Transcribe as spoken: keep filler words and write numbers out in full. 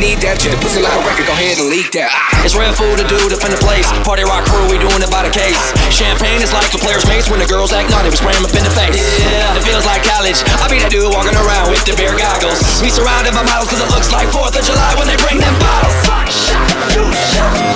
need that jet. Pussy like a record, go ahead and leak that. Ah. It's Red Food, the dude up in the place. Party Rock crew, we doing it by the case. Champagne is like the players' mates when the girls act naughty, we spray 'em up in the face. Yeah, it feels like college. I be that dude walking around with the beer goggles. We surrounded by models cause it looks like fourth of July when they bring them bottles. One shot, two shots.